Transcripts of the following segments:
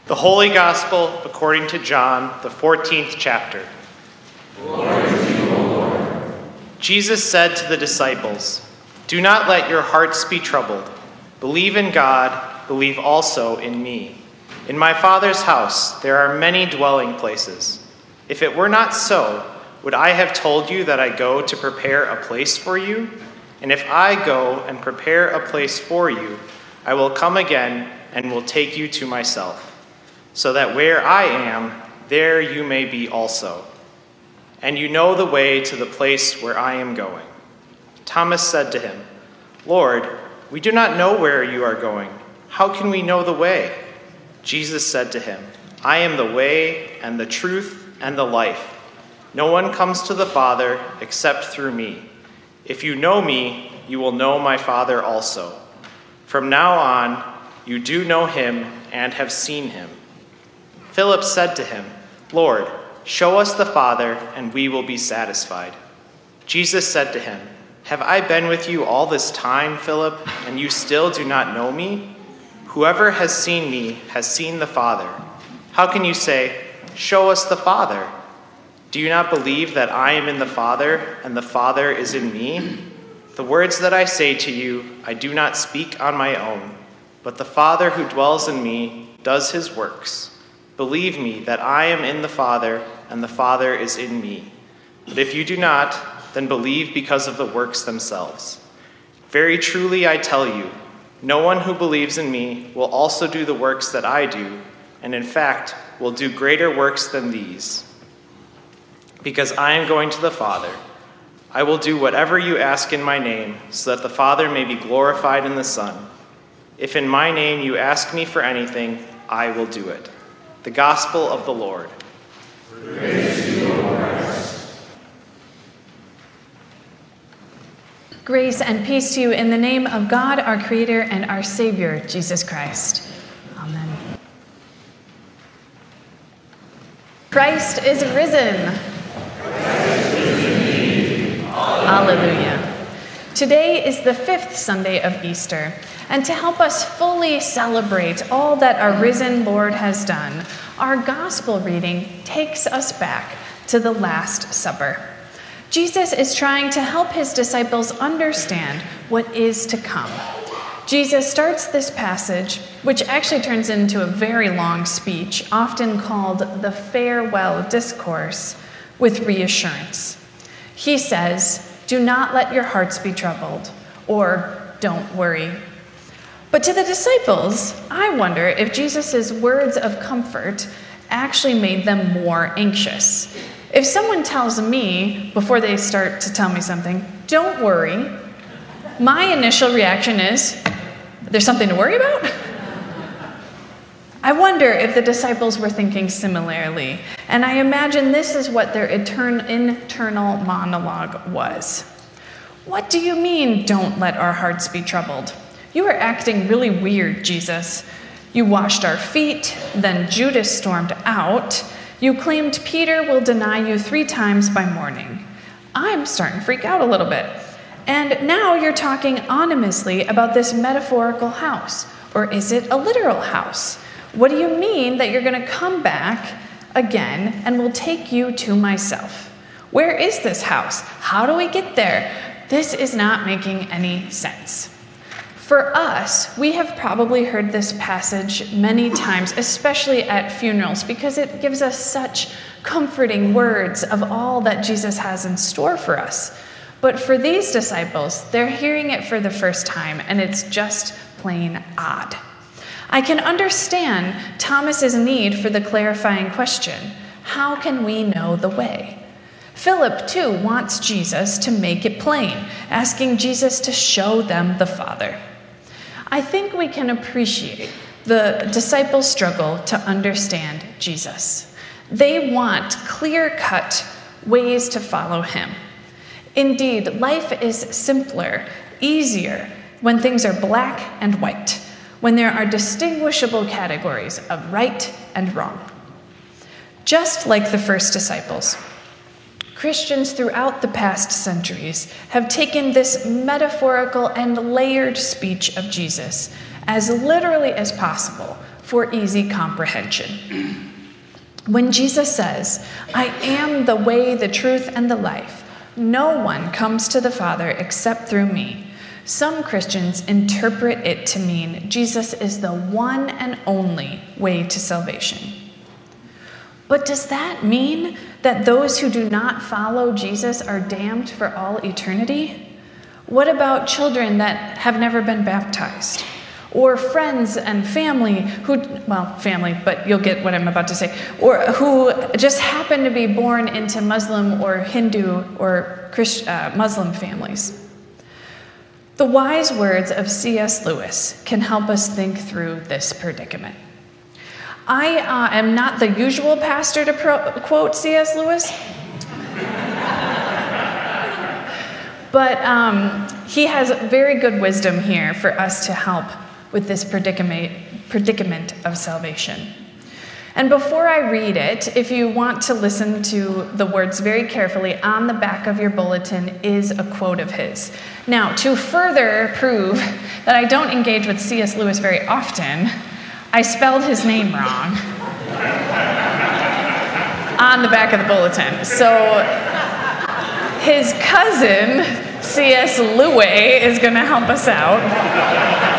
The Holy Gospel according to John, the 14th chapter. Glory to you, O Lord. Jesus said to the disciples, "Do not let your hearts be troubled. Believe in God, believe also in me. In my Father's house there are many dwelling places. If it were not so, would I have told you that I go to prepare a place for you? And if I go and prepare a place for you, I will come again and will take you to myself, so that where I am, there you may be also. And you know the way to the place where I am going." Thomas said to him, "Lord, we do not know where you are going. How can we know the way?" Jesus said to him, "I am the way and the truth and the life. No one comes to the Father except through me. If you know me, you will know my Father also. From now on, you do know him and have seen him." Philip said to him, "Lord, show us the Father, and we will be satisfied." Jesus said to him, "Have I been with you all this time, Philip, and you still do not know me? Whoever has seen me has seen the Father. How can you say, 'Show us the Father'? Do you not believe that I am in the Father, and the Father is in me? The words that I say to you, I do not speak on my own, but the Father who dwells in me does his works. Believe me that I am in the Father, and the Father is in me. But if you do not, then believe because of the works themselves. Very truly I tell you, no one who believes in me will also do the works that I do, and in fact will do greater works than these. Because I am going to the Father. I will do whatever you ask in my name, so that the Father may be glorified in the Son. If in my name you ask me for anything, I will do it." The Gospel of the Lord. Praise to you, O Christ. Grace and peace to you in the name of God, our Creator and our Savior, Jesus Christ. Amen. Christ is risen. Hallelujah. Today is the 5th Sunday of Easter, and to help us fully celebrate all that our risen Lord has done, our gospel reading takes us back to the Last Supper. Jesus is trying to help his disciples understand what is to come. Jesus starts this passage, which actually turns into a very long speech, often called the farewell discourse, with reassurance. He says, "Do not let your hearts be troubled," or "Don't worry." But to the disciples, I wonder if Jesus' words of comfort actually made them more anxious. If someone tells me, before they start to tell me something, "Don't worry," my initial reaction is, "There's something to worry about?" I wonder if the disciples were thinking similarly, and I imagine this is what their internal monologue was. "What do you mean, don't let our hearts be troubled? You are acting really weird, Jesus. You washed our feet, then Judas stormed out. You claimed Peter will deny you 3 times by morning. I'm starting to freak out a little bit. And now you're talking ominously about this metaphorical house, or is it a literal house? What do you mean that you're going to come back again and will take you to myself? Where is this house? How do we get there? This is not making any sense." For us, we have probably heard this passage many times, especially at funerals, because it gives us such comforting words of all that Jesus has in store for us. But for these disciples, they're hearing it for the first time, and it's just plain odd. I can understand Thomas's need for the clarifying question, how can we know the way? Philip, too, wants Jesus to make it plain, asking Jesus to show them the Father. I think we can appreciate the disciples' struggle to understand Jesus. They want clear-cut ways to follow him. Indeed, life is simpler, easier, when things are black and white, when there are distinguishable categories of right and wrong. Just like the first disciples, Christians throughout the past centuries have taken this metaphorical and layered speech of Jesus as literally as possible for easy comprehension. When Jesus says, "I am the way, the truth, and the life. No one comes to the Father except through me," some Christians interpret it to mean Jesus is the one and only way to salvation. But does that mean that those who do not follow Jesus are damned for all eternity? What about children that have never been baptized? Or friends and family family, but you'll get what I'm about to say, or who just happen to be born into Muslim or Hindu or Muslim families? The wise words of C.S. Lewis can help us think through this predicament. I am not the usual pastor to quote C.S. Lewis, but he has very good wisdom here for us to help with this predicament of salvation. And before I read it, if you want to listen to the words very carefully, on the back of your bulletin is a quote of his. Now, to further prove that I don't engage with C.S. Lewis very often, I spelled his name wrong on the back of the bulletin. So his cousin, C.S. Lewis, is going to help us out.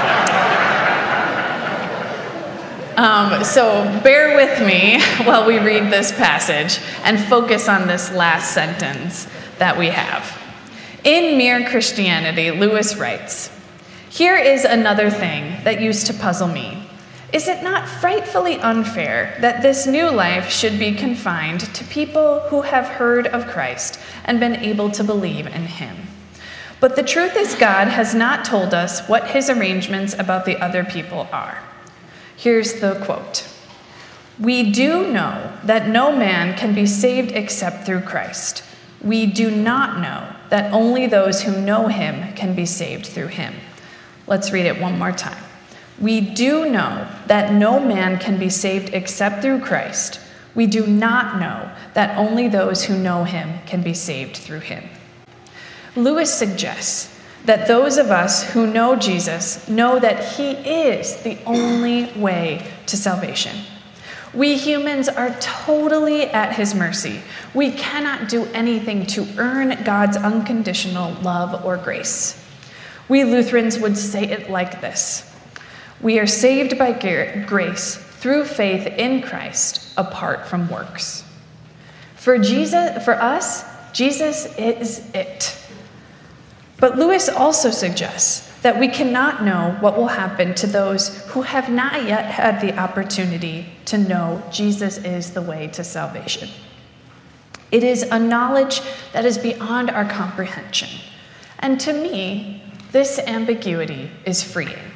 So bear with me while we read this passage and focus on this last sentence that we have. In Mere Christianity, Lewis writes, "Here is another thing that used to puzzle me. Is it not frightfully unfair that this new life should be confined to people who have heard of Christ and been able to believe in him? But the truth is, God has not told us what his arrangements about the other people are." Here's the quote. "We do know that no man can be saved except through Christ. We do not know that only those who know him can be saved through him." Let's read it one more time. "We do know that no man can be saved except through Christ. We do not know that only those who know him can be saved through him." Lewis suggests that those of us who know Jesus know that he is the only way to salvation. We humans are totally at his mercy. We cannot do anything to earn God's unconditional love or grace. We Lutherans would say it like this: we are saved by grace through faith in Christ apart from works. For us, Jesus is it. But Lewis also suggests that we cannot know what will happen to those who have not yet had the opportunity to know Jesus is the way to salvation. It is a knowledge that is beyond our comprehension. And to me, this ambiguity is freeing.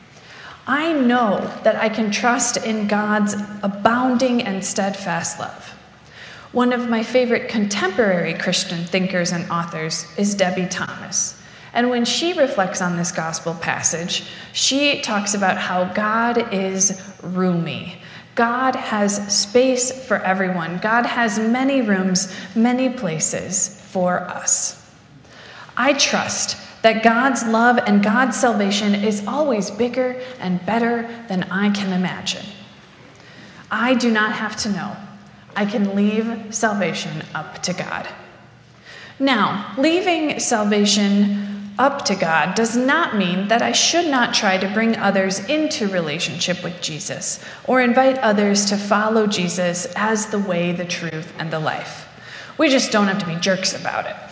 I know that I can trust in God's abounding and steadfast love. One of my favorite contemporary Christian thinkers and authors is Debbie Thomas. And when she reflects on this gospel passage, she talks about how God is roomy. God has space for everyone. God has many rooms, many places for us. I trust that God's love and God's salvation is always bigger and better than I can imagine. I do not have to know. I can leave salvation up to God. Now, leaving salvation up to God does not mean that I should not try to bring others into relationship with Jesus or invite others to follow Jesus as the way, the truth, and the life. We just don't have to be jerks about it.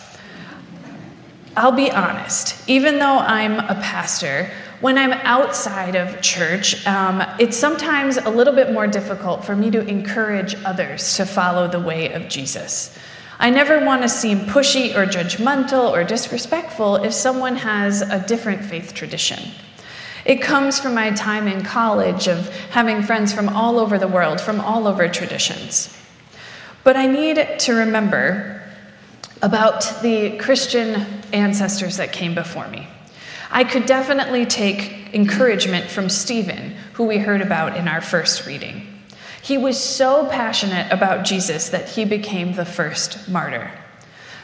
I'll be honest, even though I'm a pastor, when I'm outside of church, it's sometimes a little bit more difficult for me to encourage others to follow the way of Jesus. I never want to seem pushy or judgmental or disrespectful if someone has a different faith tradition. It comes from my time in college of having friends from all over the world, from all over traditions. But I need to remember about the Christian ancestors that came before me. I could definitely take encouragement from Stephen, who we heard about in our first reading. He was so passionate about Jesus that he became the first martyr.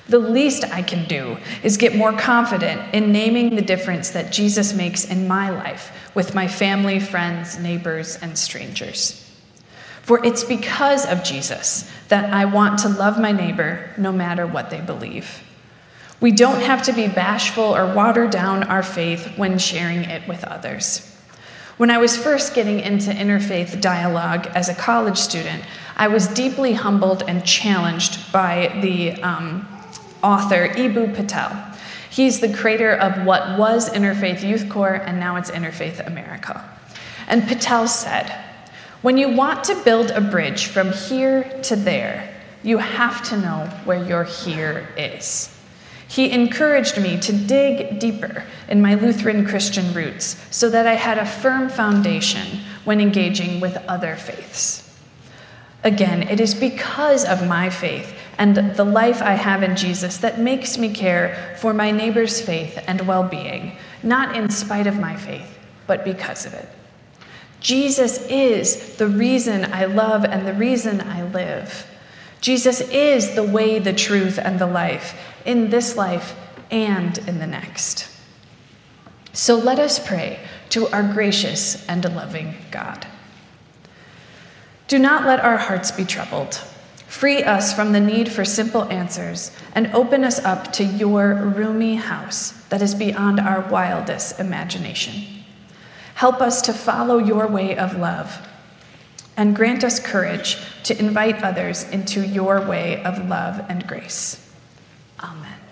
The least I can do is get more confident in naming the difference that Jesus makes in my life with my family, friends, neighbors, and strangers. For it's because of Jesus that I want to love my neighbor no matter what they believe. We don't have to be bashful or water down our faith when sharing it with others. When I was first getting into interfaith dialogue as a college student, I was deeply humbled and challenged by the author Eboo Patel. He's the creator of what was Interfaith Youth Corps, and now it's Interfaith America. And Patel said, "When you want to build a bridge from here to there, you have to know where your here is." He encouraged me to dig deeper in my Lutheran Christian roots so that I had a firm foundation when engaging with other faiths. Again, it is because of my faith and the life I have in Jesus that makes me care for my neighbor's faith and well-being, not in spite of my faith, but because of it. Jesus is the reason I love and the reason I live. Jesus is the way, the truth, and the life, in this life and in the next. So let us pray to our gracious and loving God. Do not let our hearts be troubled. Free us from the need for simple answers and open us up to your roomy house that is beyond our wildest imagination. Help us to follow your way of love and grant us courage to invite others into your way of love and grace. Amen.